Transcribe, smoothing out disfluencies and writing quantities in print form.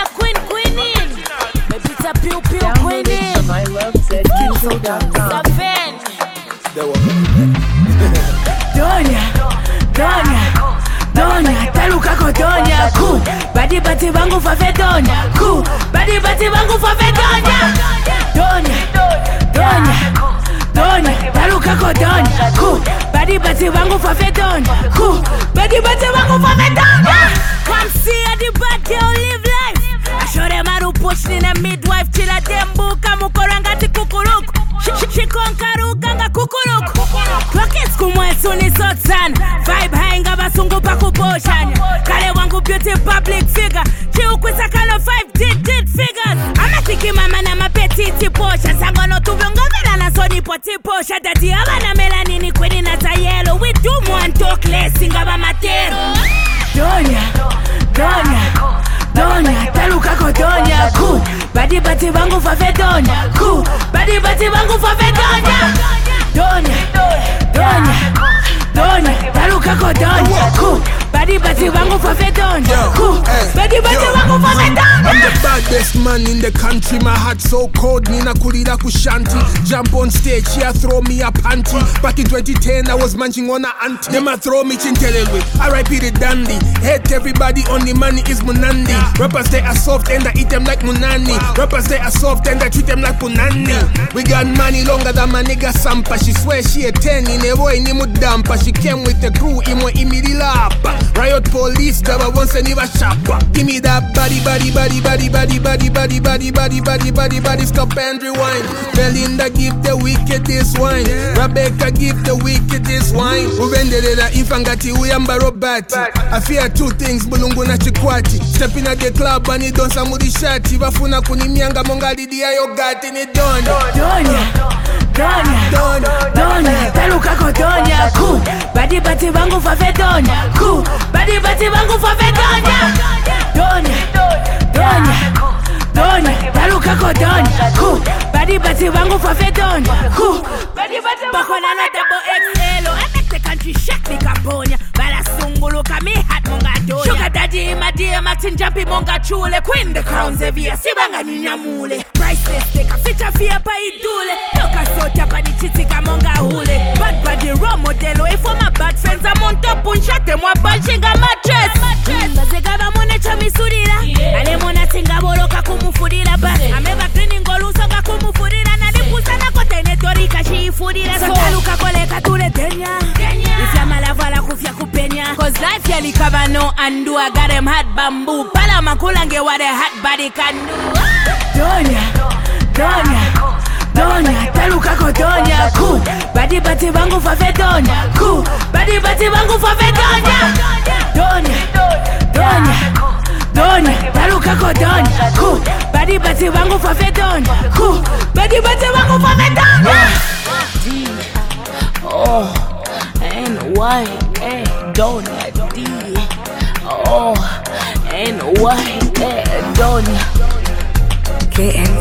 Donya queening. Baby it's a pew queening. I love said Kinso.com. Donya, taluka ko Donya, ku. Badi bangu fafe Donya, ku. Badi bangu fafe Donya. Donya, taluka ko Donya, ku. Badi bangu fafe Donya, ku. Badi bangu fafe Donya. Come see how the bad girl live life. I show them how to push in a midwife chila dembu kamukoranga ti kukuruku. Shikonkaruka nga kukuruku. Rockets kumwe suni sotsan. Vibe high nga basungu pakuboshanya. Kale wangu beauty public figure. Chiukwisa kano 5 digit figures. Amatiki mama na mapetiti posha. Sangono tuviongovela na soni poti posha. Dati abana melanini kweni na tayelo. We do more and talk less ingaba matero. Donya, taluka ko Donya, ku. Badi bangu fafe Donya, ku. Badi bangu fafe Donya. Donya, taluka ko Donya, ku. Badi bangu fafe Donya, ku. Badi bangu fafe Donya. I'm the baddest man in the country. My heart so cold, nina kulira kushanti. Jump on stage, yeah, throw me a panty. Back in 2010, I was munching on a auntie. Them a throw me chintelelwe, R.I.P. the dandy. Hate everybody, only money is munandi. Rappers they are soft and I eat them like munani. Rappers they are soft and I treat them like punani. We got money longer than my nigga Sampa. She swear she a 10 in a boy ni mudampa. She came with the crew, imo imirilapa. Riot police, daba once and never shopper. Give me that body, stop and rewind. Belinda give the wickedest wine. Rebecca give the wickedest wine. Uvendelela ifangati uyamba robati. I fear two things, bulungu na chikwati. Step in at the club and it don't samudi shati. Bafuna kunimianga mongali dia yogati ni Donya. Donya, taluka ko Donya, ku. Badi bangu fafe Donya, ku. Badi bangu fafe Donya. Donya, taluka ko Donya, ku. Badi bangu fafe Donya, ku. Bakona na double XL. I make the country shake like a bonya. Bala sungulu kami hat monga Donya. Sugar daddy my dear Martin jumpy monga chule. Queen the crown Xavier sibanga ninyamule. Priceless take a feature fia pa idule. Toka sota pa di chitika monga hule. Bad body raw modelo. If for my bad friends I'm on top un shot them wa balchinga mattress. Bazega ba mone chamisurira. Ale mona singa boloka kumufurira ba. Ameva cleaning goluso ga kumufurira na dipusa na kote netorika shifurira. So taluka koleka tule Denya. Ifya malavala kufya kupenya. Cause life yali cover no undo. I got them hot bamboo. Pala makulange what a hot body can do. Donya, taluka ko Donya, ku. Badi bangu fafe Donya, ku. Badi bangu fafe Donya. Donya, taluka ko Donya, ku. Badi bangu fafe Donya, ku. Badi bangu fafe Donya. D-O-N-Y-A Donya D-O-N-Y-A Donya KN